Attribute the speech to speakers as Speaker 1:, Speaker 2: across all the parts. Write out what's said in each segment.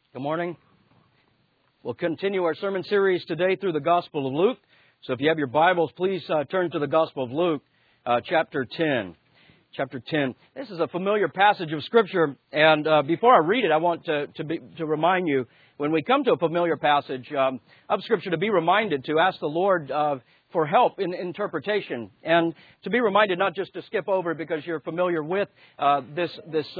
Speaker 1: Good morning. We'll continue our sermon series today through the Gospel of Luke. So if you have your Bibles, please turn to the Gospel of Luke, chapter 10. Chapter 10. This is a familiar passage of Scripture, and before I read it, I want to remind you, when we come to a familiar passage of Scripture, to be reminded to ask the Lord for help in interpretation, and to be reminded not just to skip over because you're familiar with the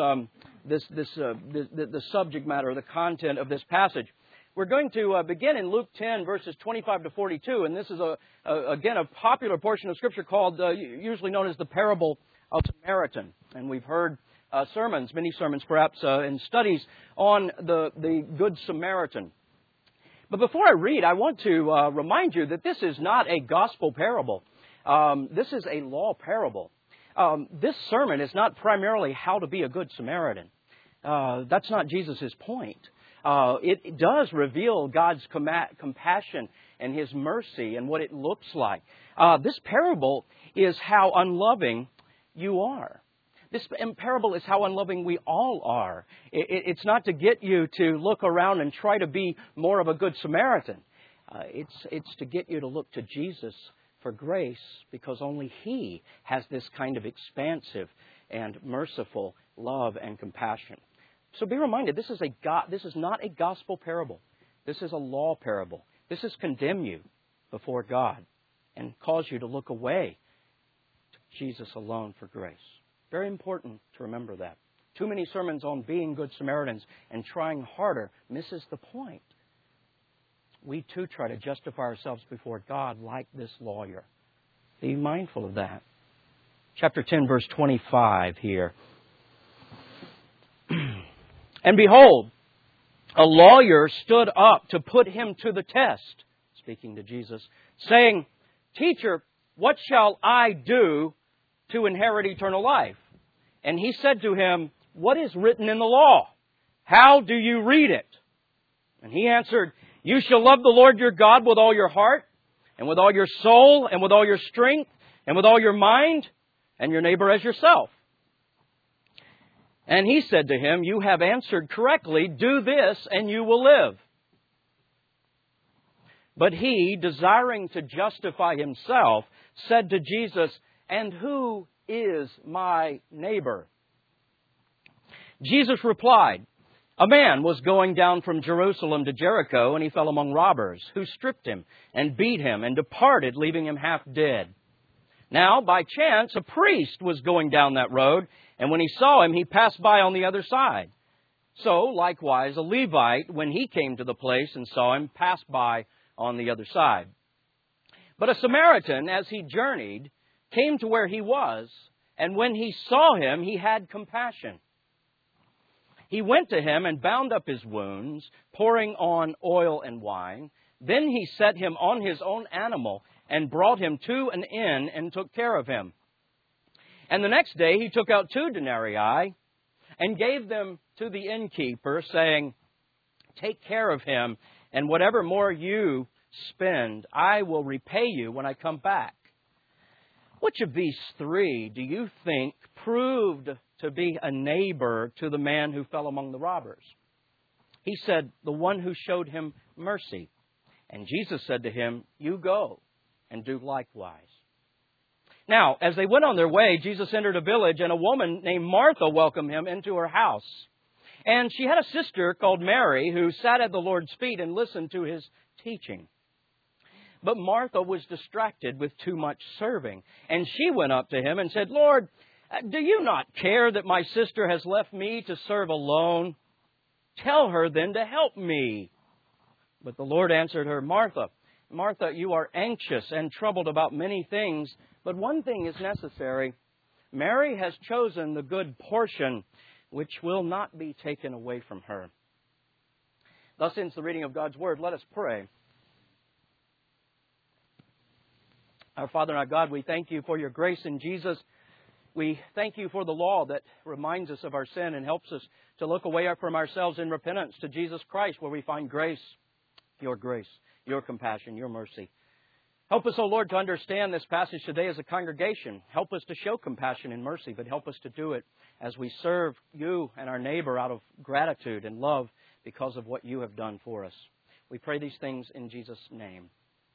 Speaker 1: subject matter or the content of this passage. We're going to begin in Luke 10, verses 25 to 42, and this is again a popular portion of Scripture called, usually known as the parable of Samaritan. And we've heard sermons, many sermons perhaps, and studies on the Good Samaritan. But before I read, I want to remind you that this is not a gospel parable. This is a law parable. This sermon is not primarily how to be a good Samaritan. That's not Jesus' point. It does reveal God's compassion and His mercy and what it looks like. This parable is how unloving you are. This parable is how unloving we all are. It's not to get you to look around and try to be more of a good Samaritan. It's to get you to look to Jesus for grace, because only He has this kind of expansive and merciful love and compassion. So be reminded, this is not a gospel parable. This is a law parable. This is condemn you before God and cause you to look away to Jesus alone for grace. Very important to remember that. Too many sermons on being good Samaritans and trying harder misses the point. We too try to justify ourselves before God like this lawyer. Be mindful of that. Chapter 10, verse 25 here. And behold, a lawyer stood up to put him to the test, speaking to Jesus, saying, "Teacher, what shall I do to inherit eternal life?" And he said to him, "What is written in the law? How do you read it?" And he answered, "You shall love the Lord your God with all your heart, and with all your soul, and with all your strength, and with all your mind, and your neighbor as yourself." And he said to him, "You have answered correctly. Do this, and you will live." But he, desiring to justify himself, said to Jesus, "And who is my neighbor?" Jesus replied, "A man was going down from Jerusalem to Jericho, and he fell among robbers, who stripped him and beat him and departed, leaving him half dead. Now, by chance, a priest was going down that road, and when he saw him, he passed by on the other side. So, likewise, a Levite, when he came to the place and saw him, passed by on the other side. But a Samaritan, as he journeyed, came to where he was, and when he saw him, he had compassion. He went to him and bound up his wounds, pouring on oil and wine. Then he set him on his own animal and brought him to an inn and took care of him. And the next day he took out 2 denarii and gave them to the innkeeper, saying, 'Take care of him, and whatever more you spend, I will repay you when I come back.' Which of these 3 do you think proved to be a neighbor to the man who fell among the robbers?" He said, "The one who showed him mercy." And Jesus said to him, "You go and do likewise." Now, as they went on their way, Jesus entered a village, and a woman named Martha welcomed him into her house. And she had a sister called Mary, who sat at the Lord's feet and listened to His teaching. But Martha was distracted with too much serving. And she went up to Him and said, "Lord, do you not care that my sister has left me to serve alone? Tell her then to help me." But the Lord answered her, "Martha, Martha, you are anxious and troubled about many things, but one thing is necessary. Mary has chosen the good portion, which will not be taken away from her." Thus ends the reading of God's Word. Let us pray. Our Father and our God, we thank You for Your grace in Jesus. We thank You for the law that reminds us of our sin and helps us to look away from ourselves in repentance to Jesus Christ, where we find grace, Your compassion, Your mercy. Help us, O Lord, to understand this passage today as a congregation. Help us to show compassion and mercy, but help us to do it as we serve You and our neighbor out of gratitude and love, because of what you have done for us. We pray these things in Jesus' name.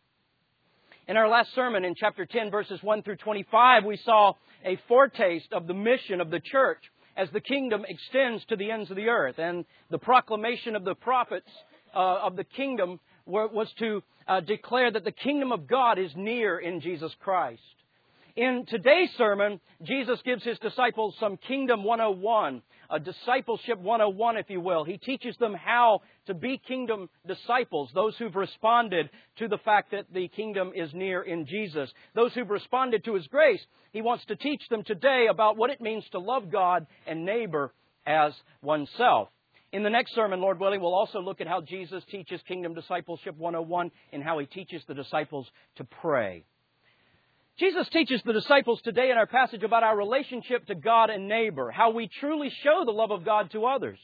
Speaker 1: In our last sermon in chapter 10, verses 1 through 25, we saw a foretaste of the mission of the church as the kingdom extends to the ends of the earth. And the proclamation of the prophets of the kingdom was to declare that the kingdom of God is near in Jesus Christ. In today's sermon, Jesus gives His disciples some Kingdom 101, a discipleship 101, if you will. He teaches them how to be kingdom disciples, those who've responded to the fact that the kingdom is near in Jesus. Those who've responded to His grace, He wants to teach them today about what it means to love God and neighbor as oneself. In the next sermon, Lord willing, we'll also look at how Jesus teaches Kingdom Discipleship 101 and how He teaches the disciples to pray. Jesus teaches the disciples today in our passage about our relationship to God and neighbor, how we truly show the love of God to others.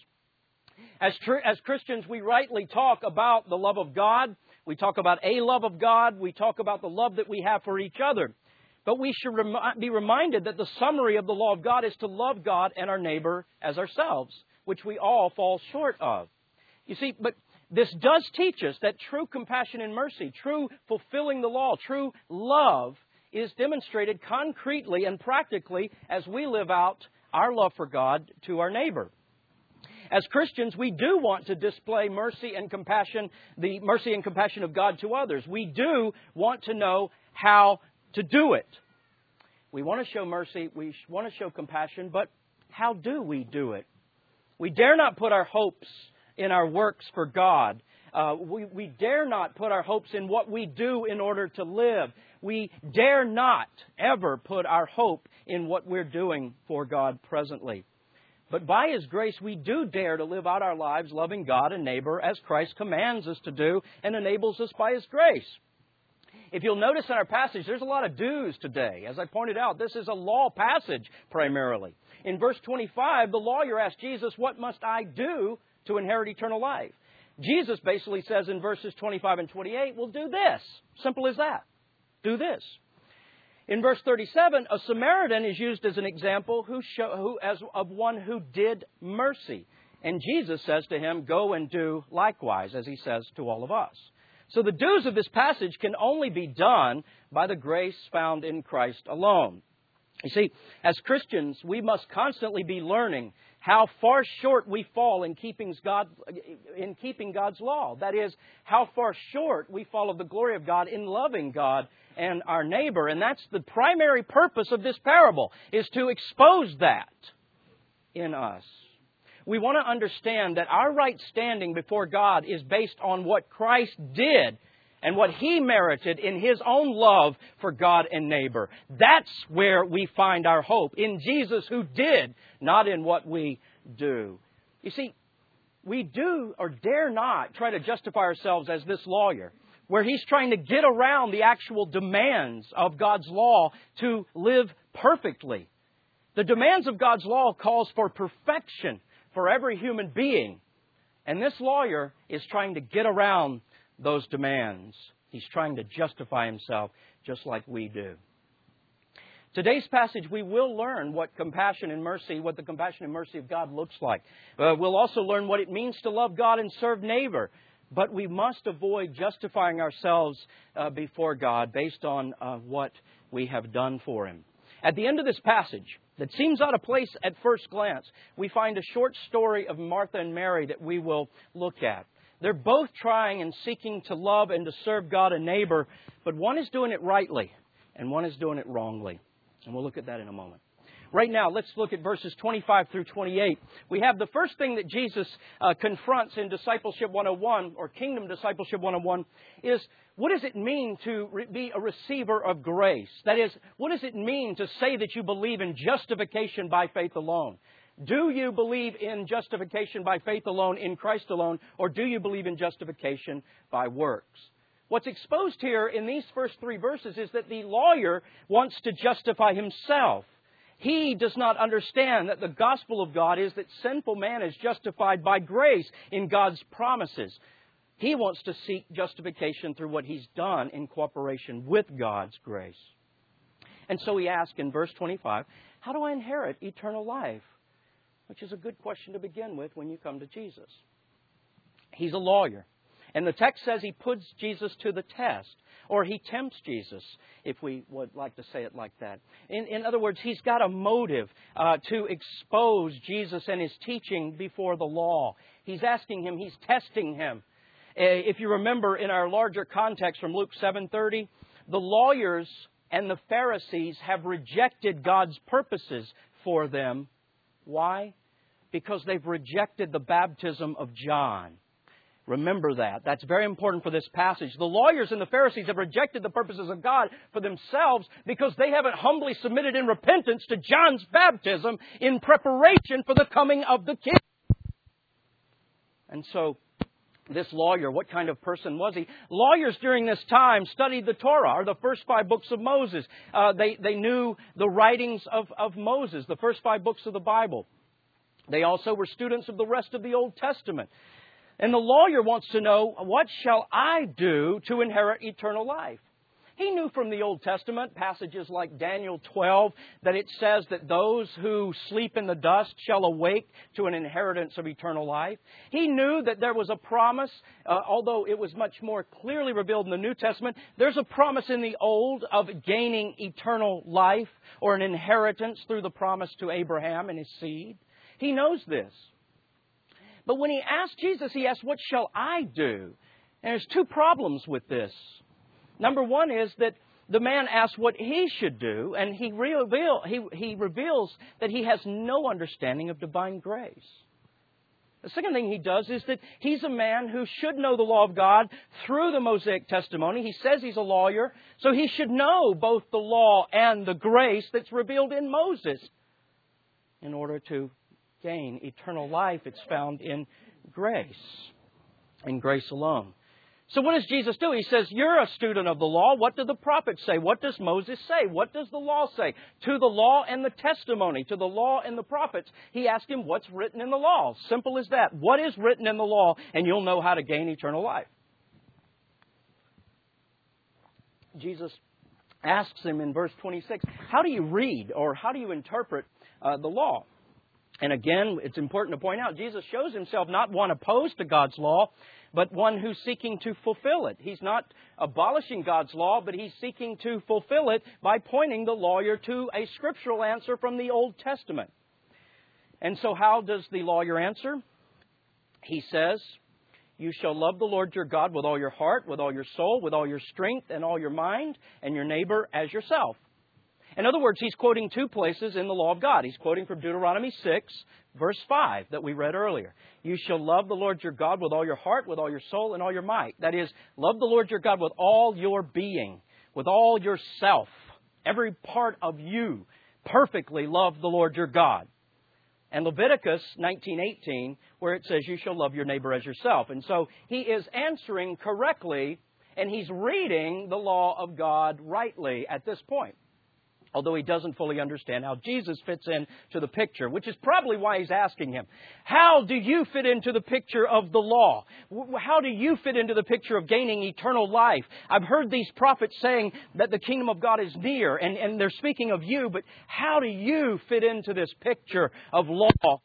Speaker 1: As Christians, we rightly talk about the love of God. We talk about a love of God. We talk about the love that we have for each other. But we should be reminded that the summary of the law of God is to love God and our neighbor as ourselves, which we all fall short of. You see, but this does teach us that true compassion and mercy, true fulfilling the law, true love is demonstrated concretely and practically as we live out our love for God to our neighbor. As Christians, we do want to display mercy and compassion, the mercy and compassion of God to others. We do want to know how to do it. We want to show mercy, we want to show compassion, but how do we do it? We dare not put our hopes in our works for God. We dare not put our hopes in what we do in order to live. We dare not ever put our hope in what we're doing for God presently. But by His grace, we do dare to live out our lives loving God and neighbor as Christ commands us to do and enables us by His grace. If you'll notice in our passage, there's a lot of do's today. As I pointed out, this is a law passage primarily. In verse 25, the lawyer asked Jesus, "What must I do to inherit eternal life?" Jesus basically says in verses 25 and 28, well, do this. Simple as that. Do this. In verse 37, a Samaritan is used as an example of one who did mercy. And Jesus says to him, go and do likewise, as He says to all of us. So the do's of this passage can only be done by the grace found in Christ alone. You see, as Christians, we must constantly be learning how far short we fall in keeping God's law. That is, how far short we fall of the glory of God in loving God and our neighbor. And that's the primary purpose of this parable, is to expose that in us. We want to understand that our right standing before God is based on what Christ did and what He merited in His own love for God and neighbor. That's where we find our hope, in Jesus who did, not in what we do. You see, we do or dare not try to justify ourselves as this lawyer, where he's trying to get around the actual demands of God's law to live perfectly. The demands of God's law calls for perfection for every human being. And this lawyer is trying to get around those demands. He's trying to justify himself just like we do. Today's passage, we will learn what the compassion and mercy of God looks like. We'll also learn what it means to love God and serve neighbor. But we must avoid justifying ourselves before God based on what we have done for Him. At the end of this passage, that seems out of place at first glance, we find a short story of Martha and Mary that we will look at. They're both trying and seeking to love and to serve God and neighbor, but one is doing it rightly and one is doing it wrongly. And we'll look at that in a moment. Right now, let's look at verses 25 through 28. We have the first thing that Jesus confronts in Discipleship 101, or Kingdom Discipleship 101, is what does it mean to be a receiver of grace? That is, what does it mean to say that you believe in justification by faith alone? Do you believe in justification by faith alone, in Christ alone, or do you believe in justification by works? What's exposed here in these first three verses is that the lawyer wants to justify himself. He does not understand that the gospel of God is that sinful man is justified by grace in God's promises. He wants to seek justification through what he's done in cooperation with God's grace. And so he asks in verse 25, how do I inherit eternal life? Which is a good question to begin with when you come to Jesus. He's a lawyer. And the text says he puts Jesus to the test, or he tempts Jesus, if we would like to say it like that. In other words, he's got a motive to expose Jesus and his teaching before the law. He's asking him, he's testing him. If you remember in our larger context from Luke 7:30, the lawyers and the Pharisees have rejected God's purposes for them. Why? Because they've rejected the baptism of John. Remember that. That's very important for this passage. The lawyers and the Pharisees have rejected the purposes of God for themselves because they haven't humbly submitted in repentance to John's baptism in preparation for the coming of the King. And so, this lawyer, what kind of person was he? Lawyers during this time studied the Torah, or the first 5 books of Moses. They knew the writings of Moses, the first 5 books of the Bible. They also were students of the rest of the Old Testament. And the lawyer wants to know, what shall I do to inherit eternal life? He knew from the Old Testament, passages like Daniel 12, that it says that those who sleep in the dust shall awake to an inheritance of eternal life. He knew that there was a promise, although it was much more clearly revealed in the New Testament. There's a promise in the Old of gaining eternal life or an inheritance through the promise to Abraham and his seed. He knows this. But when he asked Jesus, he asked, what shall I do? And there's 2 problems with this. Number one is that the man asks what he should do, and he reveals that he has no understanding of divine grace. The second thing he does is that he's a man who should know the law of God through the Mosaic testimony. He says he's a lawyer, so he should know both the law and the grace that's revealed in Moses. In order to gain eternal life, it's found in grace alone. So what does Jesus do? He says, you're a student of the law. What do the prophets say? What does Moses say? What does the law say? To the law and the testimony, to the law and the prophets. He asked him, what's written in the law? Simple as that. What is written in the law? And you'll know how to gain eternal life. Jesus asks him in verse 26, how do you read or how do you interpret the law? And again, it's important to point out, Jesus shows himself not one opposed to God's law, but one who's seeking to fulfill it. He's not abolishing God's law, but he's seeking to fulfill it by pointing the lawyer to a scriptural answer from the Old Testament. And so how does the lawyer answer? He says, you shall love the Lord your God with all your heart, with all your soul, with all your strength, and all your mind, and your neighbor as yourself. In other words, he's quoting 2 places in the law of God. He's quoting from Deuteronomy 6, verse 5, that we read earlier. You shall love the Lord your God with all your heart, with all your soul, and all your might. That is, love the Lord your God with all your being, with all yourself, every part of you. Perfectly love the Lord your God. And Leviticus 19:18, where it says, you shall love your neighbor as yourself. And so he is answering correctly, and he's reading the law of God rightly at this point. Although he doesn't fully understand how Jesus fits into the picture, which is probably why he's asking him, how do you fit into the picture of the law? How do you fit into the picture of gaining eternal life? I've heard these prophets saying that the kingdom of God is near, and they're speaking of you, but how do you fit into this picture of law?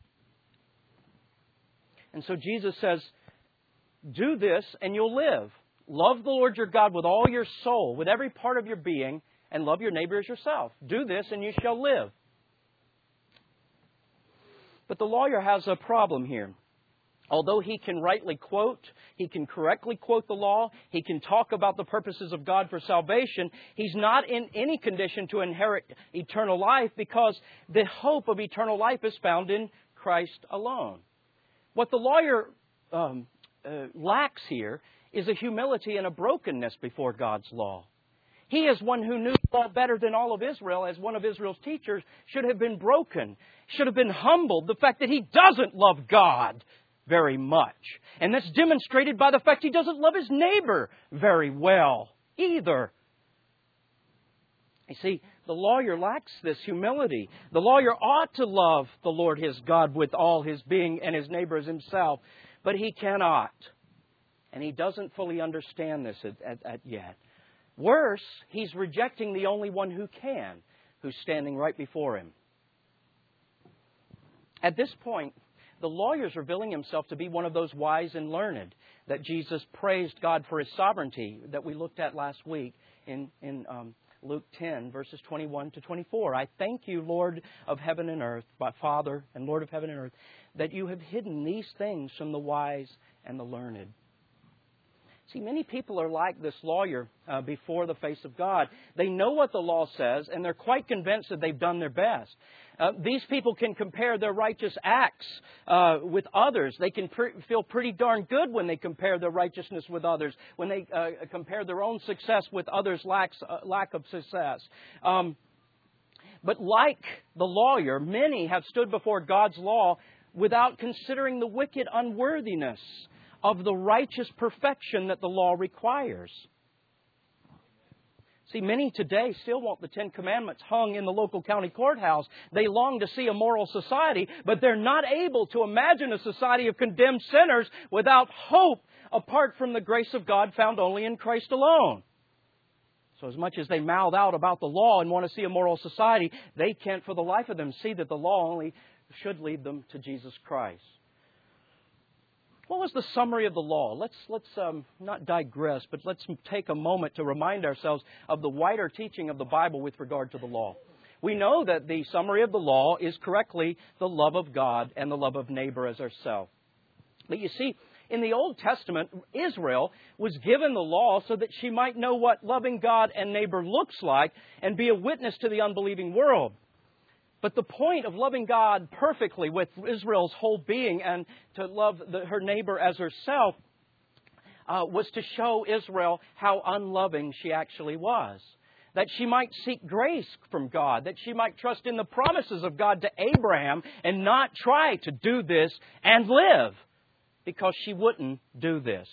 Speaker 1: And so Jesus says, do this and you'll live. Love the Lord your God with all your soul, with every part of your being, and love your neighbor as yourself. Do this and you shall live. But the lawyer has a problem here. Although he can rightly quote, he can correctly quote the law, he can talk about the purposes of God for salvation, he's not in any condition to inherit eternal life because the hope of eternal life is found in Christ alone. What the lawyer lacks here is a humility and a brokenness before God's law. He, as one who knew the law better than all of Israel, as one of Israel's teachers, should have been broken, should have been humbled. The fact that he doesn't love God very much. And that's demonstrated by the fact he doesn't love his neighbor very well either. You see, the lawyer lacks this humility. The lawyer ought to love the Lord his God with all his being and his neighbor as himself, but he cannot. And he doesn't fully understand this yet. Worse, he's rejecting the only one who can, who's standing right before him. At this point, the lawyer is revealing himself to be one of those wise and learned that Jesus praised God for His sovereignty that we looked at last week in Luke 10, verses 21 to 24. I thank you, Lord of heaven and earth, my Father and Lord of heaven and earth, that you have hidden these things from the wise and the learned. See, many people are like this lawyer before the face of God. They know what the law says, and they're quite convinced that they've done their best. These people can compare their righteous acts with others. They can feel pretty darn good when they compare their righteousness with others, when they compare their own success with others' lack of success. But like the lawyer, many have stood before God's law without considering the wicked unworthiness of the righteous perfection that the law requires. See, many today still want the Ten Commandments hung in the local county courthouse. They long to see a moral society, but they're not able to imagine a society of condemned sinners without hope apart from the grace of God found only in Christ alone. So as much as they mouth out about the law and want to see a moral society, they can't for the life of them see that the law only should lead them to Jesus Christ. What was the summary of the law? Let's not digress, but let's take a moment to remind ourselves of the wider teaching of the Bible with regard to the law. We know that the summary of the law is correctly the love of God and the love of neighbor as ourselves. But you see, in the Old Testament, Israel was given the law so that she might know what loving God and neighbor looks like and be a witness to the unbelieving world. But the point of loving God perfectly with Israel's whole being and to love her neighbor as herself was to show Israel how unloving she actually was. That she might seek grace from God. That she might trust in the promises of God to Abraham and not try to do this and live. Because she wouldn't do this.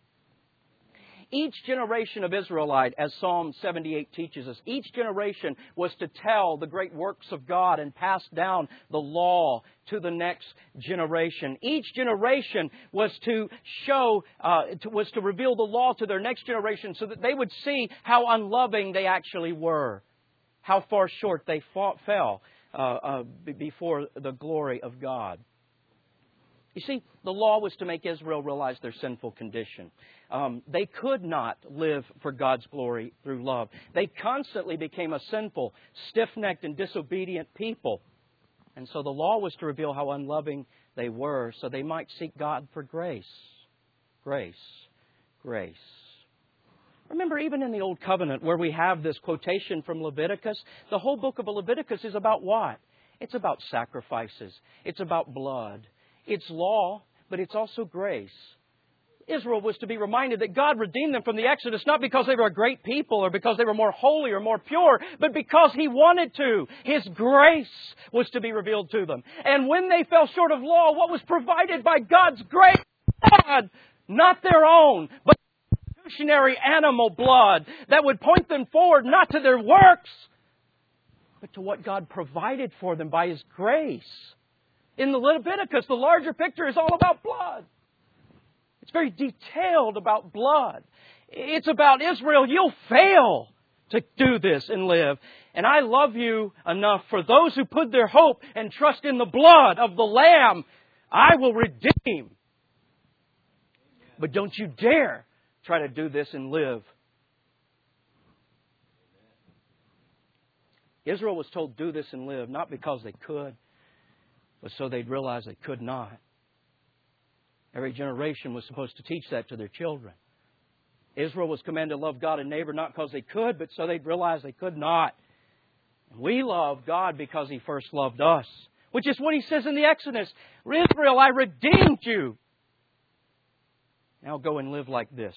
Speaker 1: Each generation of Israelite, as Psalm 78 teaches us, each generation was to tell the great works of God and pass down the law to the next generation. Each generation was to reveal the law to their next generation so that they would see how unloving they actually were, how far short they fell before the glory of God. You see, the law was to make Israel realize their sinful condition. They could not live for God's glory through love. They constantly became a sinful, stiff-necked, and disobedient people. And so the law was to reveal how unloving they were so they might seek God for grace. Grace. Grace. Remember, even in the Old Covenant, where we have this quotation from Leviticus, the whole book of Leviticus is about what? It's about sacrifices. It's about blood. It's law, but it's also grace. Israel was to be reminded that God redeemed them from the Exodus not because they were a great people or because they were more holy or more pure, but because He wanted to. His grace was to be revealed to them. And when they fell short of law, what was provided by God's grace? Blood, not their own, but substitutionary animal blood that would point them forward not to their works, but to what God provided for them by His grace. In the Leviticus, the larger picture is all about blood. It's very detailed about blood. It's about Israel. You'll fail to do this and live. And I love you enough for those who put their hope and trust in the blood of the Lamb, I will redeem. But don't you dare try to do this and live. Israel was told, do this and live, not because they could, but so they'd realize they could not. Every generation was supposed to teach that to their children. Israel was commanded to love God and neighbor not because they could, but so they'd realize they could not. And we love God because He first loved us, which is what He says in the Exodus. Israel, I redeemed you. Now go and live like this.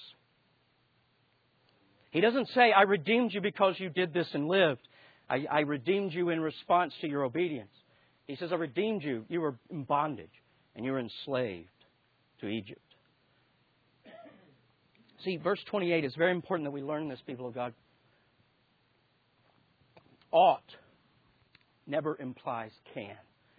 Speaker 1: He doesn't say, I redeemed you because you did this and lived. I redeemed you in response to your obedience. He says, I redeemed you. You were in bondage and you were enslaved to Egypt. See, verse 28 is very important that we learn this, people of God. Ought never implies can.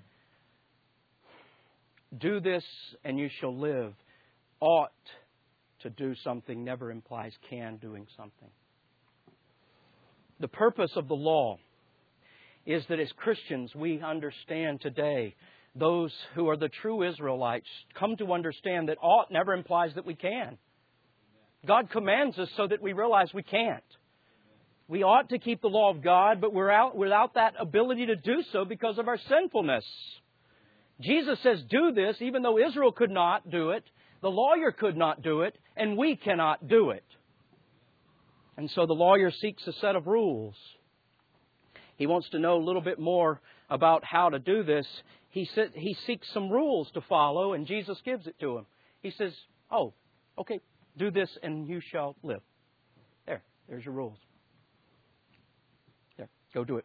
Speaker 1: Do this and you shall live. Ought to do something never implies can doing something. The purpose of the law is that as Christians we understand today those who are the true Israelites come to understand that ought never implies that we can. God commands us so that we realize we can't. We ought to keep the law of God, but we're out without that ability to do so because of our sinfulness. Jesus says, do this, even though Israel could not do it, the lawyer could not do it, and we cannot do it. And so the lawyer seeks a set of rules. He wants to know a little bit more about how to do this. He seeks some rules to follow, and Jesus gives it to him. He says, oh, okay, do this and you shall live. There's your rules. There, go do it.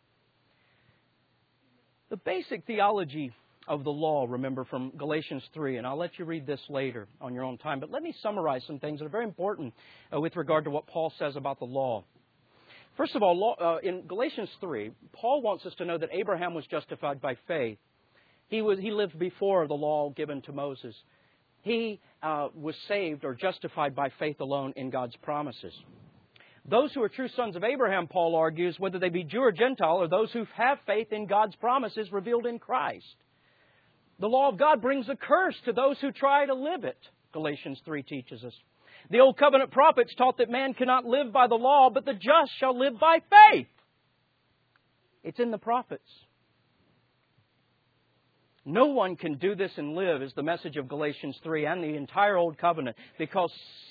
Speaker 1: The basic theology of the law, remember, from Galatians 3, and I'll let you read this later on your own time, but let me summarize some things that are very important with regard to what Paul says about the law. First of all, in Galatians 3, Paul wants us to know that Abraham was justified by faith. He lived before the law given to Moses. He was saved or justified by faith alone in God's promises. Those who are true sons of Abraham, Paul argues, whether they be Jew or Gentile, are those who have faith in God's promises revealed in Christ. The law of God brings a curse to those who try to live it, Galatians 3 teaches us. The Old Covenant prophets taught that man cannot live by the law, but the just shall live by faith. It's in the prophets. No one can do this and live is the message of Galatians 3 and the entire Old Covenant because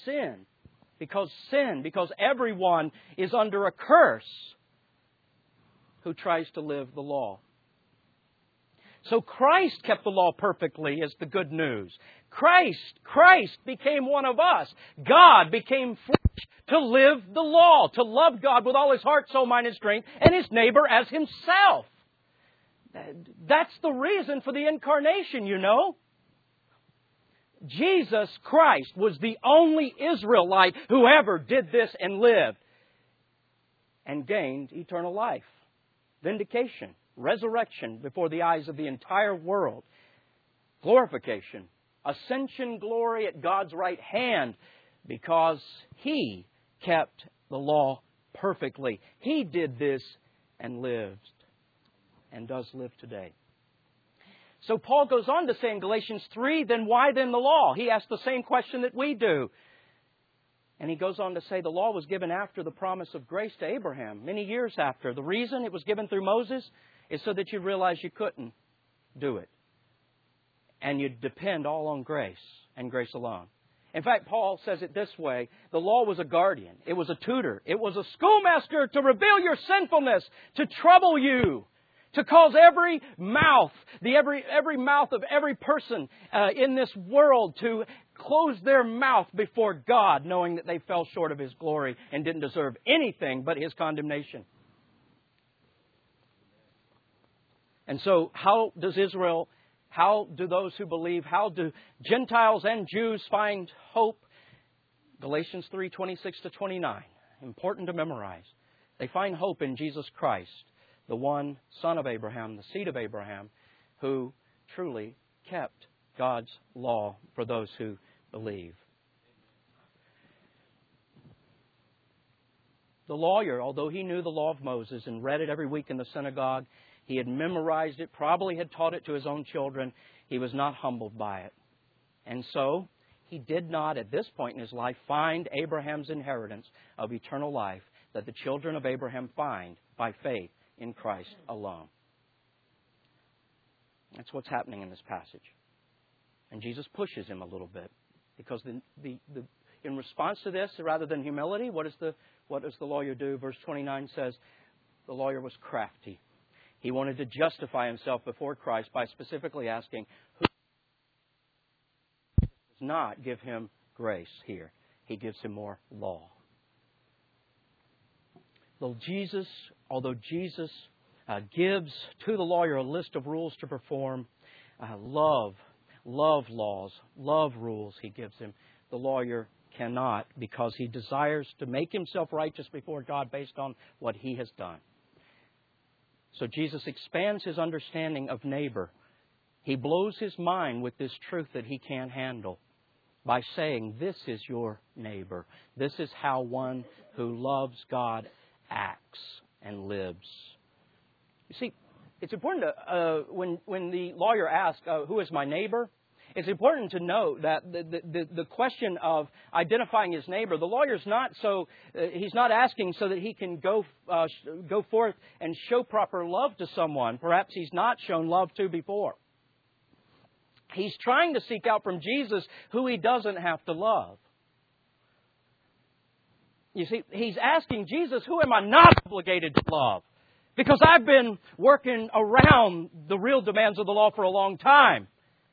Speaker 1: everyone is under a curse who tries to live the law. So Christ kept the law perfectly is the good news. Christ became one of us. God became flesh to live the law, to love God with all his heart, soul, mind, and strength, and his neighbor as himself. That's the reason for the incarnation, you know. Jesus Christ was the only Israelite who ever did this and lived and gained eternal life, vindication, resurrection before the eyes of the entire world, glorification, ascension glory at God's right hand because He kept the law perfectly. He did this and lived and does live today. So Paul goes on to say in Galatians 3, then why then the law? He asks the same question that we do. And he goes on to say the law was given after the promise of grace to Abraham, many years after. The reason it was given through Moses is so that you realize you couldn't do it. And you'd depend all on grace and grace alone. In fact, Paul says it this way. The law was a guardian. It was a tutor. It was a schoolmaster to reveal your sinfulness, to trouble you, to cause every mouth of every person in this world to close their mouth before God, knowing that they fell short of His glory and didn't deserve anything but His condemnation. And so how do those who believe, how do Gentiles and Jews find hope? Galatians 3:26-29. Important to memorize. They find hope in Jesus Christ, the one son of Abraham, the seed of Abraham, who truly kept God's law for those who believe. The lawyer, although he knew the law of Moses and read it every week in the synagogue, he had memorized it, probably had taught it to his own children. He was not humbled by it. And so, he did not, at this point in his life, find Abraham's inheritance of eternal life that the children of Abraham find by faith in Christ alone. That's what's happening in this passage. And Jesus pushes him a little bit. Because in response to this, rather than humility, what does the lawyer do? Verse 29 says, the lawyer was crafty. He wanted to justify himself before Christ by specifically asking, who does not give him grace here? He gives him more law. Although Jesus gives to the lawyer a list of rules to perform, love laws, love rules he gives him, the lawyer cannot, because he desires to make himself righteous before God based on what he has done. So Jesus expands his understanding of neighbor. He blows his mind with this truth that he can't handle by saying, this is your neighbor. This is how one who loves God acts and lives. You see, it's important to, when the lawyer asks, who is my neighbor? It's important to note that the question of identifying his neighbor, the lawyer's not he's not asking so that he can go forth and show proper love to someone. Perhaps he's not shown love to before. He's trying to seek out from Jesus who he doesn't have to love. You see, he's asking Jesus, who am I not obligated to love? Because I've been working around the real demands of the law for a long time.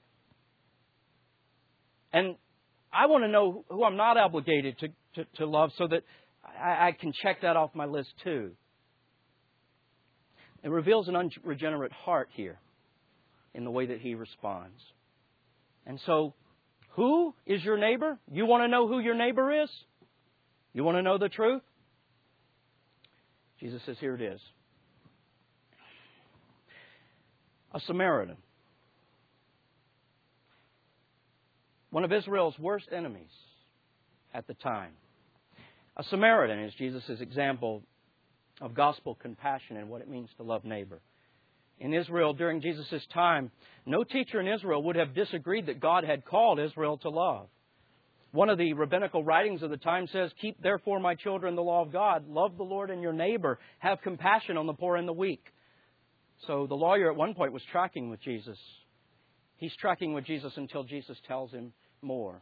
Speaker 1: And I want to know who I'm not obligated to love so that I can check that off my list too. It reveals an unregenerate heart here in the way that he responds. And so, who is your neighbor? You want to know who your neighbor is? You want to know the truth? Jesus says, here it is. A Samaritan. One of Israel's worst enemies at the time. A Samaritan is Jesus' example of gospel compassion and what it means to love neighbor. In Israel, during Jesus' time, no teacher in Israel would have disagreed that God had called Israel to love. One of the rabbinical writings of the time says, keep therefore, my children, the law of God. Love the Lord and your neighbor. Have compassion on the poor and the weak. So the lawyer at one point was tracking with Jesus. He's tracking with Jesus until Jesus tells him more.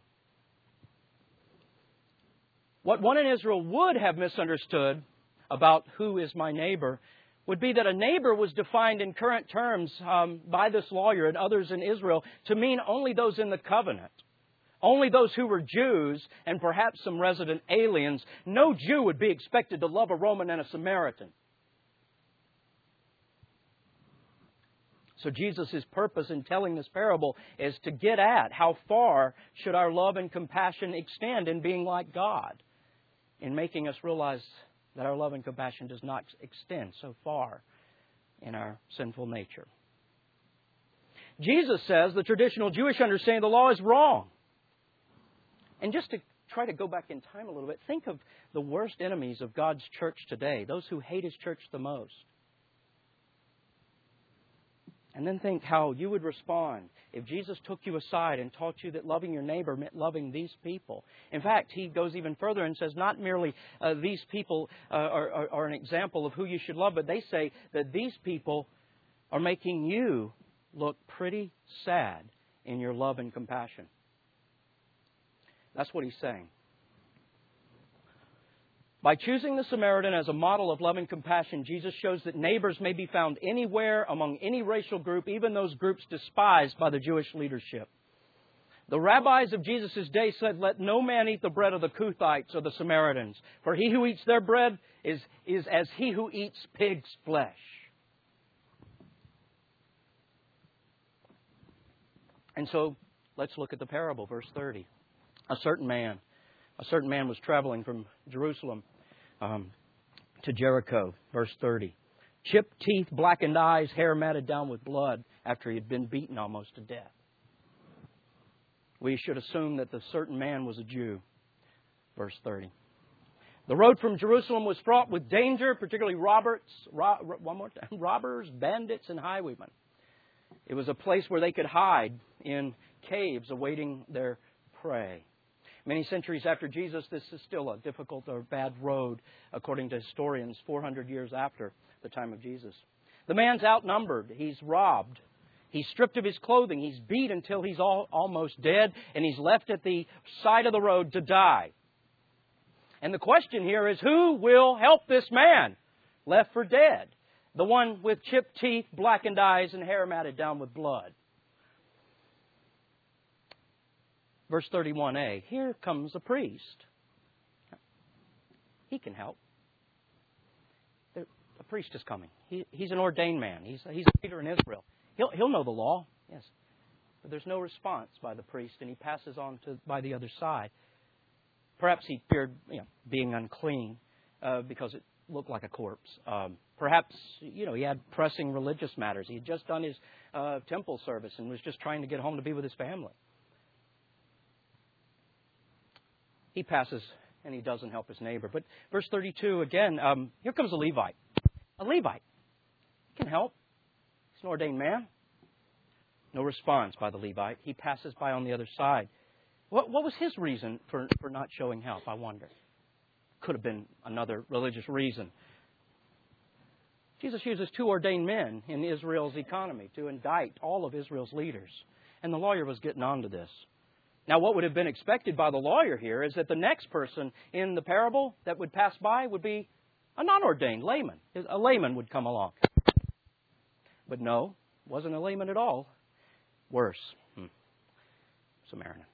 Speaker 1: What one in Israel would have misunderstood about who is my neighbor would be that a neighbor was defined in current terms by this lawyer and others in Israel to mean only those in the covenant. Only those who were Jews and perhaps some resident aliens. No Jew would be expected to love a Roman and a Samaritan. So Jesus' purpose in telling this parable is to get at how far should our love and compassion extend in being like God, in making us realize that our love and compassion does not extend so far in our sinful nature. Jesus says the traditional Jewish understanding of the law is wrong. And just to try to go back in time a little bit, think of the worst enemies of God's church today, those who hate His church the most. And then think how you would respond if Jesus took you aside and taught you that loving your neighbor meant loving these people. In fact, He goes even further and says not merely these people are an example of who you should love, but they say that these people are making you look pretty sad in your love and compassion. That's what He's saying. By choosing the Samaritan as a model of love and compassion, Jesus shows that neighbors may be found anywhere among any racial group, even those groups despised by the Jewish leadership. The rabbis of Jesus' day said, let no man eat the bread of the Kuthites or the Samaritans, for he who eats their bread is as he who eats pig's flesh. And so, let's look at the parable, verse 30. A certain man was traveling from Jerusalem to Jericho, verse 30. Chipped teeth, blackened eyes, hair matted down with blood after he had been beaten almost to death. We should assume that the certain man was a Jew, verse 30. The road from Jerusalem was fraught with danger, particularly robbers, bandits, and highwaymen. It was a place where they could hide in caves awaiting their prey. Many centuries after Jesus, this is still a difficult or bad road, according to historians, 400 years after the time of Jesus. The man's outnumbered. He's robbed. He's stripped of his clothing. He's beat until he's almost dead, and he's left at the side of the road to die. And the question here is, who will help this man left for dead? The one with chipped teeth, blackened eyes, and hair matted down with blood. Verse 31a, here comes a priest. He can help. A priest is coming. He's an ordained man. He's a leader in Israel. He'll know the law, yes. But there's no response by the priest, and he passes on by the other side. Perhaps he feared being unclean because it looked like a corpse. Perhaps he had pressing religious matters. He had just done his temple service and was just trying to get home to be with his family. He passes and he doesn't help his neighbor. But verse 32 again, here comes a Levite. A Levite. He can help. He's an ordained man. No response by the Levite. He passes by on the other side. What was his reason for not showing help, I wonder? Could have been another religious reason. Jesus uses two ordained men in Israel's economy to indict all of Israel's leaders. And the lawyer was getting on to this. Now, what would have been expected by the lawyer here is that the next person in the parable that would pass by would be a non-ordained layman. A layman would come along. But no, wasn't a layman at all. Worse. Samaritan.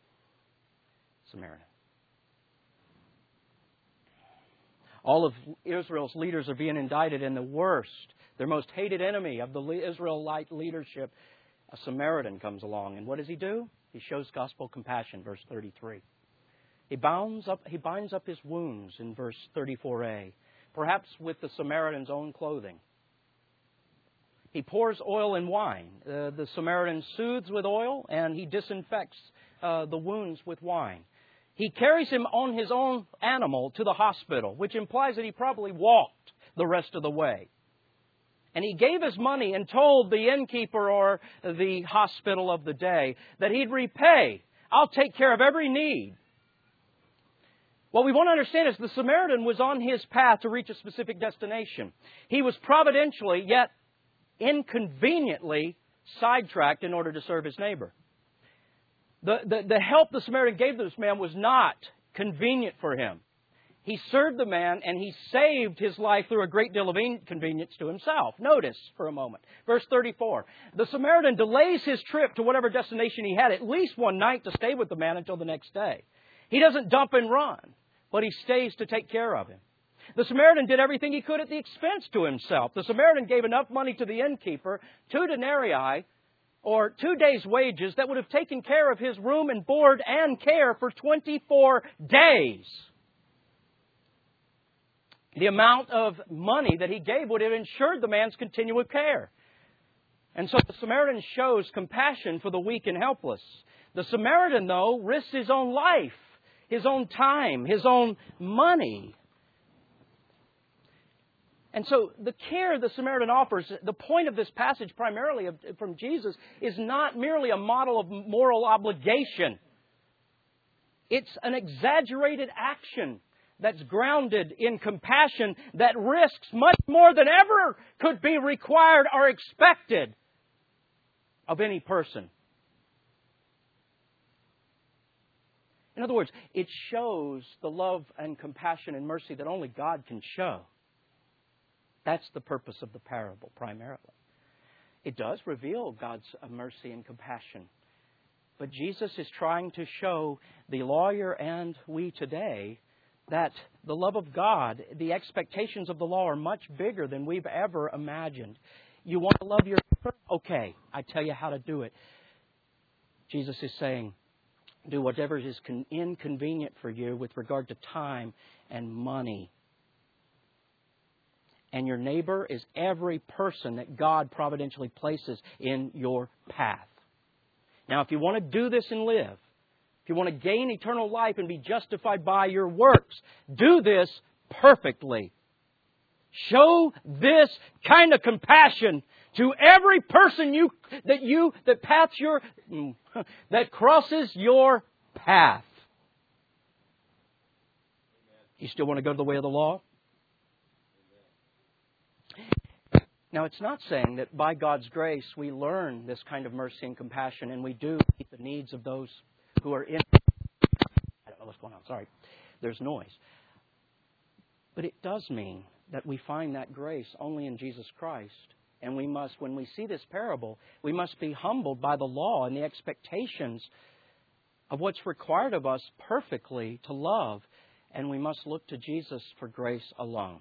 Speaker 1: All of Israel's leaders are being indicted, and the worst, their most hated enemy of the Israelite leadership, a Samaritan comes along. And what does he do? He shows gospel compassion, verse 33. He binds up his wounds in verse 34a, perhaps with the Samaritan's own clothing. He pours oil and wine. The Samaritan soothes with oil, and he disinfects the wounds with wine. He carries him on his own animal to the hospital, which implies that he probably walked the rest of the way. And he gave his money and told the innkeeper or the hospital of the day that he'd repay. I'll take care of every need. What we want to understand is the Samaritan was on his path to reach a specific destination. He was providentially, yet inconveniently, sidetracked in order to serve his neighbor. The help the Samaritan gave to this man was not convenient for him. He served the man and he saved his life through a great deal of inconvenience to himself. Notice for a moment. Verse 34. The Samaritan delays his trip to whatever destination he had at least one night to stay with the man until the next day. He doesn't dump and run, but he stays to take care of him. The Samaritan did everything he could at the expense to himself. The Samaritan gave enough money to the innkeeper, 2 denarii, or 2 days' wages, that would have taken care of his room and board and care for 24 days. The amount of money that he gave would have ensured the man's continual care. And so the Samaritan shows compassion for the weak and helpless. The Samaritan, though, risks his own life, his own time, his own money. And so the care the Samaritan offers, the point of this passage primarily from Jesus, is not merely a model of moral obligation. It's an exaggerated action that's grounded in compassion that risks much more than ever could be required or expected of any person. In other words, it shows the love and compassion and mercy that only God can show. That's the purpose of the parable, primarily. It does reveal God's mercy and compassion. But Jesus is trying to show the lawyer and we today that the love of God, the expectations of the law are much bigger than we've ever imagined. You want to love your neighbor? Okay, I tell you how to do it. Jesus is saying, do whatever is inconvenient for you with regard to time and money. And your neighbor is every person that God providentially places in your path. Now, if you want to do this and live, if you want to gain eternal life and be justified by your works, do this perfectly. Show this kind of compassion to every person that crosses your path. You still want to go to the way of the law? Now, it's not saying that by God's grace we learn this kind of mercy and compassion and we do meet the needs of those who are in. I don't know what's going on. Sorry. There's noise. But it does mean that we find that grace only in Jesus Christ. And we must, when we see this parable, we must be humbled by the law and the expectations of what's required of us perfectly to love. And we must look to Jesus for grace alone.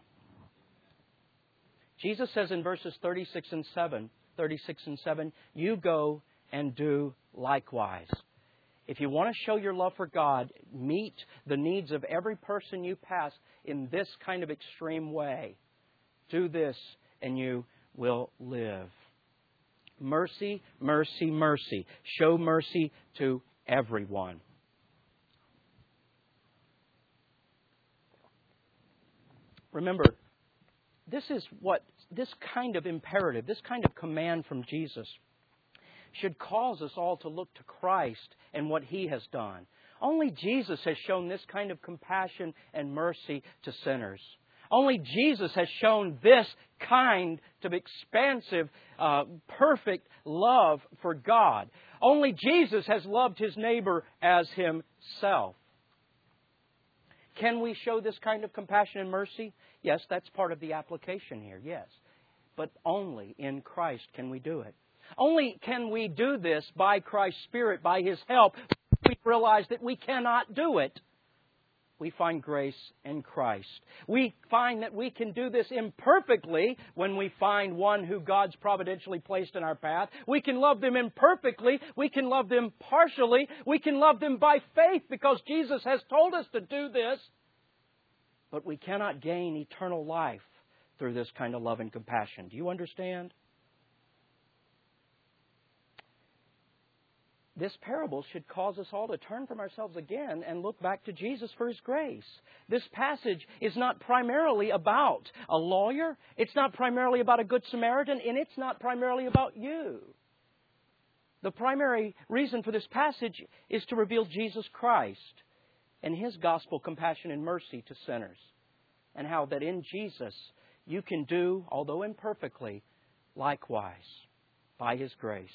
Speaker 1: Jesus says in verses 36 and 7, you go and do likewise. If you want to show your love for God, meet the needs of every person you pass in this kind of extreme way. Do this and you will live. Mercy, mercy, mercy. Show mercy to everyone. Remember, this kind of imperative, this kind of command from Jesus should cause us all to look to Christ and what He has done. Only Jesus has shown this kind of compassion and mercy to sinners. Only Jesus has shown this kind of expansive, perfect love for God. Only Jesus has loved His neighbor as Himself. Can we show this kind of compassion and mercy? Yes, that's part of the application here, yes. But only in Christ can we do it. Only can we do this by Christ's Spirit, by His help. We realize that we cannot do it. We find grace in Christ. We find that we can do this imperfectly when we find one who God's providentially placed in our path. We can love them imperfectly. We can love them partially. We can love them by faith because Jesus has told us to do this. But we cannot gain eternal life through this kind of love and compassion. Do you understand? This parable should cause us all to turn from ourselves again and look back to Jesus for His grace. This passage is not primarily about a lawyer. It's not primarily about a good Samaritan. And it's not primarily about you. The primary reason for this passage is to reveal Jesus Christ and His gospel compassion and mercy to sinners. And how that in Jesus you can do, although imperfectly, likewise by His grace.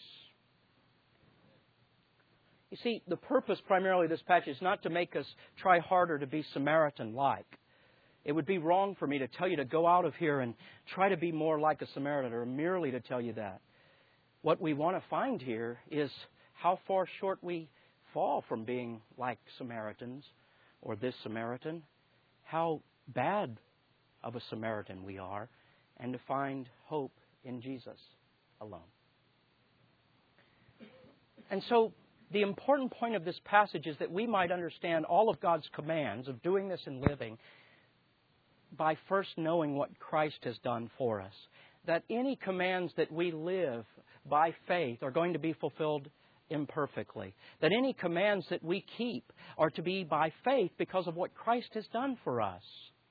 Speaker 1: You see, the purpose primarily of this passage is not to make us try harder to be Samaritan-like. It would be wrong for me to tell you to go out of here and try to be more like a Samaritan, or merely to tell you that. What we want to find here is how far short we fall from being like Samaritans, or this Samaritan, how bad of a Samaritan we are, and to find hope in Jesus alone. And so, the important point of this passage is that we might understand all of God's commands of doing this and living by first knowing what Christ has done for us. That any commands that we live by faith are going to be fulfilled imperfectly. That any commands that we keep are to be by faith because of what Christ has done for us.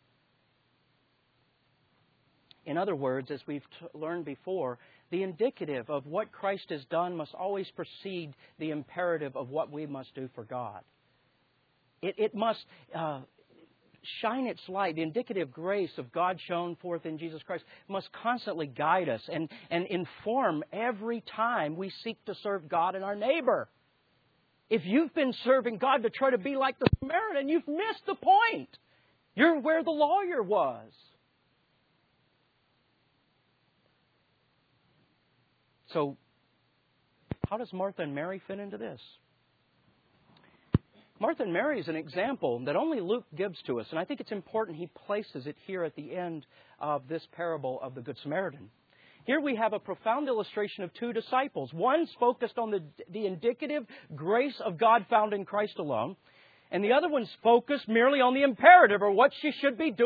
Speaker 1: In other words, as we've learned before, the indicative of what Christ has done must always precede the imperative of what we must do for God. It must shine its light. The indicative grace of God shown forth in Jesus Christ must constantly guide us and inform every time we seek to serve God and our neighbor. If you've been serving God to try to be like the Samaritan, you've missed the point. You're where the lawyer was. So, how does Martha and Mary fit into this? Martha and Mary is an example that only Luke gives to us, and I think it's important he places it here at the end of this parable of the Good Samaritan. Here we have a profound illustration of two disciples. One's focused on the indicative grace of God found in Christ alone, and the other one's focused merely on the imperative, or what she should be doing.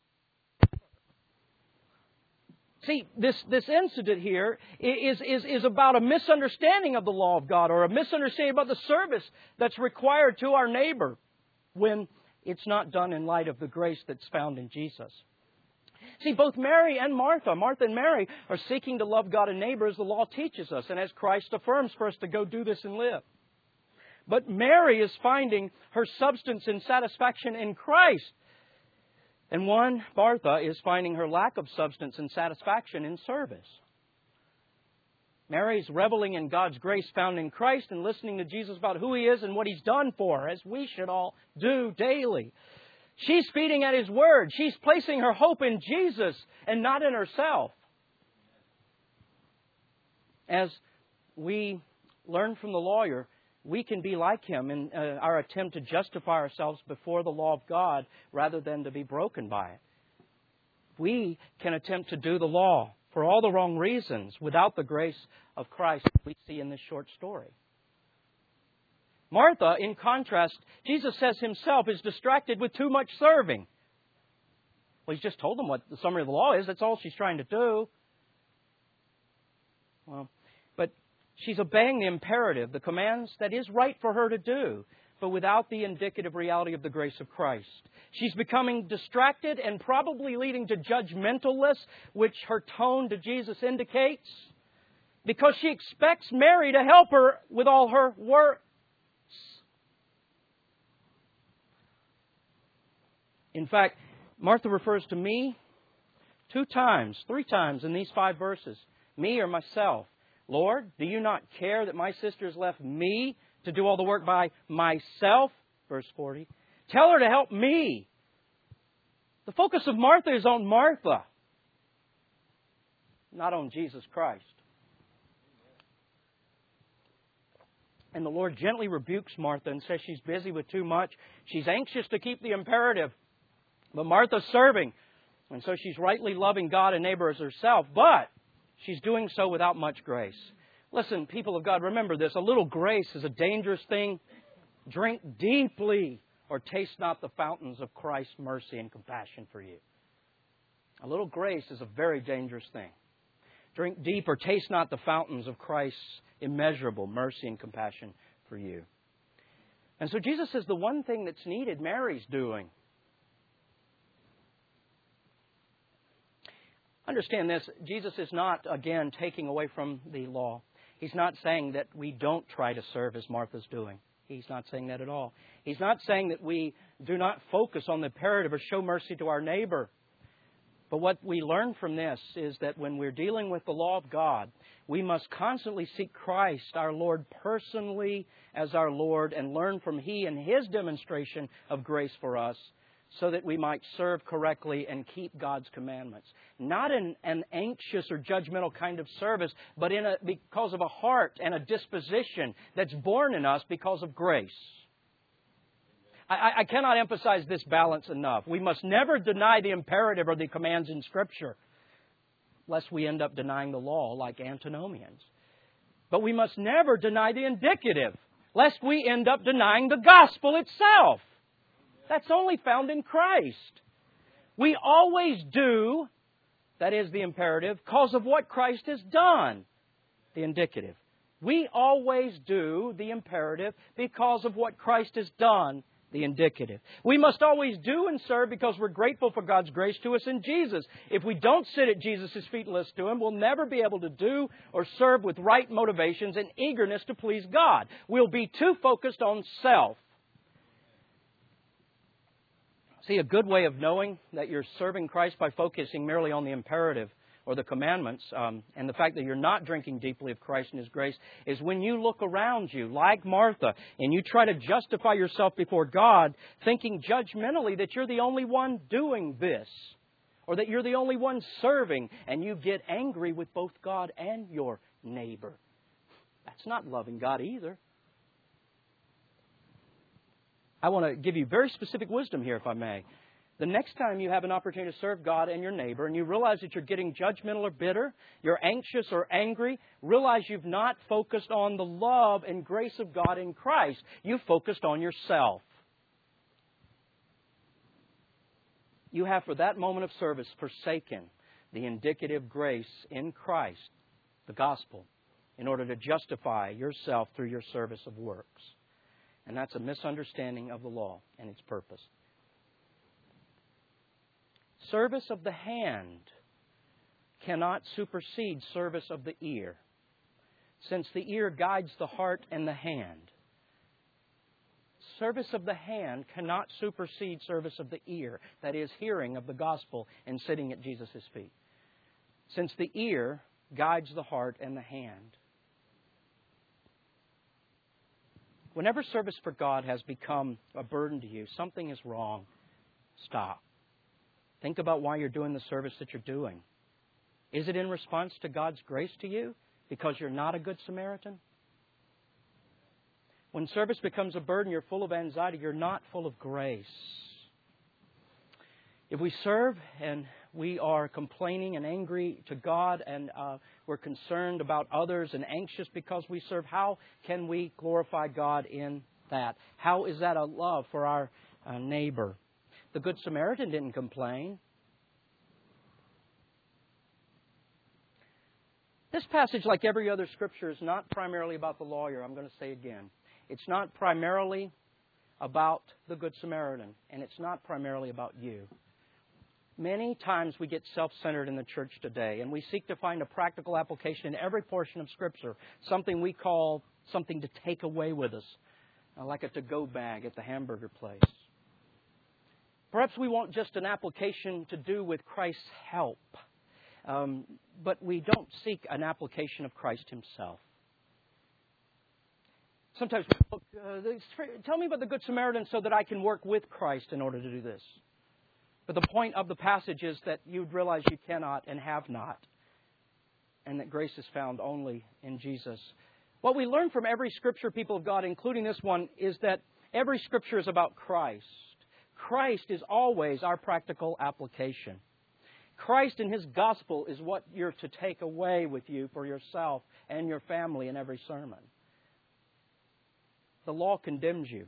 Speaker 1: See, this incident here is about a misunderstanding of the law of God, or a misunderstanding about the service that's required to our neighbor when it's not done in light of the grace that's found in Jesus. See, both Mary and Martha and Mary are seeking to love God and neighbor as the law teaches us, and as Christ affirms for us to go do this and live. But Mary is finding her substance and satisfaction in Christ. And Martha, is finding her lack of substance and satisfaction in service. Mary's reveling in God's grace found in Christ and listening to Jesus about who He is and what He's done for her, as we should all do daily. She's feeding at His Word. She's placing her hope in Jesus and not in herself. As we learn from the lawyer, we can be like him in our attempt to justify ourselves before the law of God rather than to be broken by it. We can attempt to do the law for all the wrong reasons without the grace of Christ we see in this short story. Martha, in contrast, Jesus says Himself is distracted with too much serving. Well, He's just told them what the summary of the law is. That's all she's trying to do. Well, but she's obeying the imperative, the commands that is right for her to do. but without the indicative reality of the grace of Christ. She's becoming distracted and probably leading to judgmentalness, which her tone to Jesus indicates, because she expects Mary to help her with all her works. In fact, Martha refers to me 3 times in these 5 verses. Me or myself. Lord, do you not care that my sister has left me to do all the work by myself? Verse 40. Tell her to help me. The focus of Martha is on Martha, not on Jesus Christ. And the Lord gently rebukes Martha and says she's busy with too much. She's anxious to keep the imperative. But Martha's serving. And so she's rightly loving God and neighbor as herself. But she's doing so without much grace. Listen, people of God, remember this. A little grace is a dangerous thing. Drink deeply or taste not the fountains of Christ's mercy and compassion for you. A little grace is a very dangerous thing. Drink deep or taste not the fountains of Christ's immeasurable mercy and compassion for you. And so Jesus says the one thing that's needed, Mary's doing. Understand this, Jesus is not, again, taking away from the law. He's not saying that we don't try to serve as Martha's doing. He's not saying that at all. He's not saying that we do not focus on the imperative or show mercy to our neighbor. But what we learn from this is that when we're dealing with the law of God, we must constantly seek Christ, our Lord, personally as our Lord and learn from He and His demonstration of grace for us so that we might serve correctly and keep God's commandments. Not in an anxious or judgmental kind of service, but because of a heart and a disposition that's born in us because of grace. I cannot emphasize this balance enough. We must never deny the imperative or the commands in Scripture, lest we end up denying the law like antinomians. But we must never deny the indicative, lest we end up denying the gospel itself. That's only found in Christ. We always do, that is the imperative, because of what Christ has done, the indicative. We always do the imperative because of what Christ has done, the indicative. We must always do and serve because we're grateful for God's grace to us in Jesus. If we don't sit at Jesus' feet and listen to Him, we'll never be able to do or serve with right motivations and eagerness to please God. We'll be too focused on self. See, a good way of knowing that you're serving Christ by focusing merely on the imperative or the commandments and the fact that you're not drinking deeply of Christ and His grace is when you look around you, like Martha, and you try to justify yourself before God, thinking judgmentally that you're the only one doing this, or that you're the only one serving, and you get angry with both God and your neighbor. That's not loving God either. I want to give you very specific wisdom here, if I may. The next time you have an opportunity to serve God and your neighbor and you realize that you're getting judgmental or bitter, you're anxious or angry, realize you've not focused on the love and grace of God in Christ. You've focused on yourself. You have, for that moment of service, forsaken the indicative grace in Christ, the gospel, in order to justify yourself through your service of works. And that's a misunderstanding of the law and its purpose. Service of the hand cannot supersede service of the ear, since the ear guides the heart and the hand. Service of the hand cannot supersede service of the ear, that is, hearing of the gospel and sitting at Jesus' feet, since the ear guides the heart and the hand. Whenever service for God has become a burden to you, something is wrong. Stop. Think about why you're doing the service that you're doing. Is it in response to God's grace to you because you're not a good Samaritan? When service becomes a burden, you're full of anxiety, you're not full of grace. If we serve and we are complaining and angry to God and we're concerned about others and anxious because we serve, how can we glorify God in that? How is that a love for our neighbor? The Good Samaritan didn't complain. This passage, like every other Scripture, is not primarily about the lawyer. I'm going to say again. It's not primarily about the Good Samaritan, and it's not primarily about you. Many times we get self-centered in the church today, and we seek to find a practical application in every portion of Scripture, something we call something to take away with us, like a to-go bag at the hamburger place. Perhaps we want just an application to do with Christ's help, but we don't seek an application of Christ Himself. Sometimes we look, tell me about the Good Samaritan so that I can work with Christ in order to do this. But the point of the passage is that you'd realize you cannot and have not, and that grace is found only in Jesus. What we learn from every Scripture, people of God, including this one, is that every Scripture is about Christ. Christ is always our practical application. Christ and His gospel is what you're to take away with you for yourself and your family in every sermon. The law condemns you.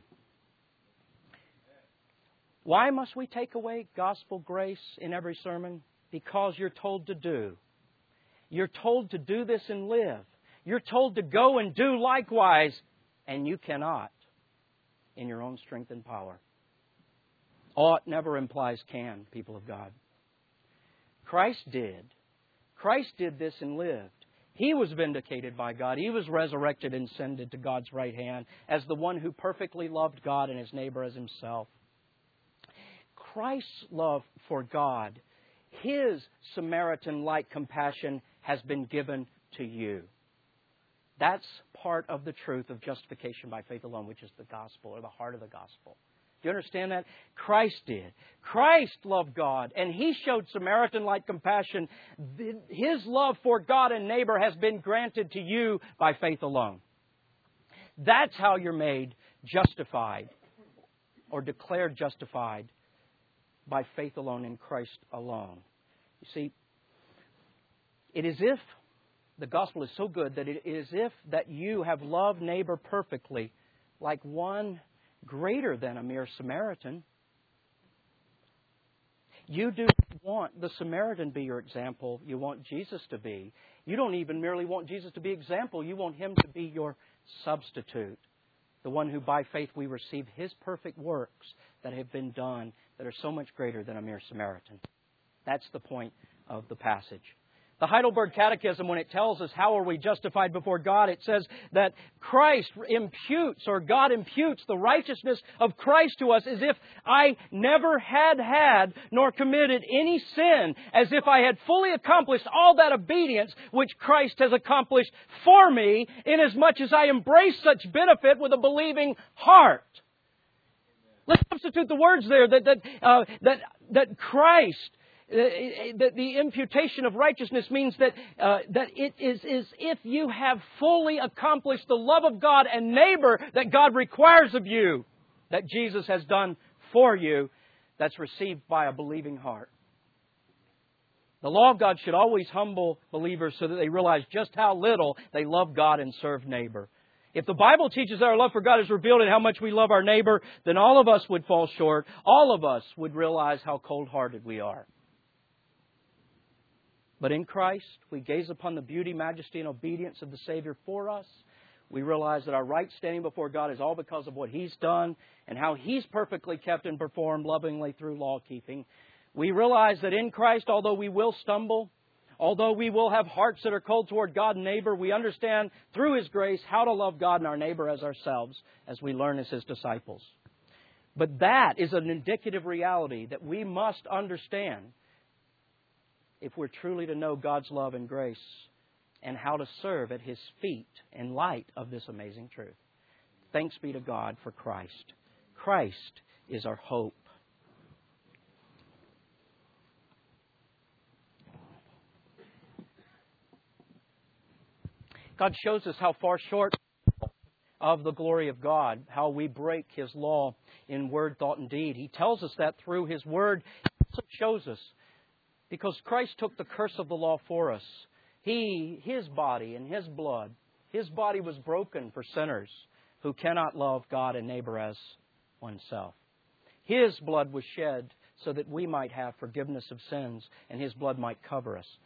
Speaker 1: Why must we take away gospel grace in every sermon? Because you're told to do. You're told to do this and live. You're told to go and do likewise, and you cannot in your own strength and power. Ought never implies can, people of God. Christ did. Christ did this and lived. He was vindicated by God. He was resurrected and ascended to God's right hand as the one who perfectly loved God and His neighbor as Himself. Christ's love for God, His Samaritan-like compassion has been given to you. That's part of the truth of justification by faith alone, which is the gospel, or the heart of the gospel. Do you understand that? Christ did. Christ loved God, and He showed Samaritan-like compassion. His love for God and neighbor has been granted to you by faith alone. That's how you're made justified, or declared justified, by faith alone in Christ alone. You see, it is if the gospel is so good that it is if that you have loved neighbor perfectly, like one greater than a mere Samaritan. You do want the Samaritan to be your example. You want Jesus to be. You don't even merely want Jesus to be example. You want Him to be your substitute. The one who by faith we receive His perfect works that have been done that are so much greater than a mere Samaritan. That's the point of the passage. The Heidelberg Catechism, when it tells us how are we justified before God, it says that Christ imputes, or God imputes, the righteousness of Christ to us as if I never had nor committed any sin, as if I had fully accomplished all that obedience which Christ has accomplished for me, inasmuch as I embrace such benefit with a believing heart. Let's substitute the words there that Christ, that the imputation of righteousness means that it is as if you have fully accomplished the love of God and neighbor that God requires of you, that Jesus has done for you, that's received by a believing heart. The law of God should always humble believers so that they realize just how little they love God and serve neighbor. If the Bible teaches that our love for God is revealed in how much we love our neighbor, then all of us would fall short. All of us would realize how cold-hearted we are. But in Christ, we gaze upon the beauty, majesty, and obedience of the Savior for us. We realize that our right standing before God is all because of what He's done and how He's perfectly kept and performed lovingly through law-keeping. We realize that in Christ, although we will stumble, although we will have hearts that are cold toward God and neighbor, we understand through His grace how to love God and our neighbor as ourselves as we learn as His disciples. But that is an indicative reality that we must understand if we're truly to know God's love and grace and how to serve at His feet in light of this amazing truth. Thanks be to God for Christ. Christ is our hope. God shows us how far short of the glory of God, how we break His law in word, thought, and deed. He tells us that through His Word. He also shows us because Christ took the curse of the law for us. His body and His blood, His body was broken for sinners who cannot love God and neighbor as oneself. His blood was shed so that we might have forgiveness of sins and His blood might cover us.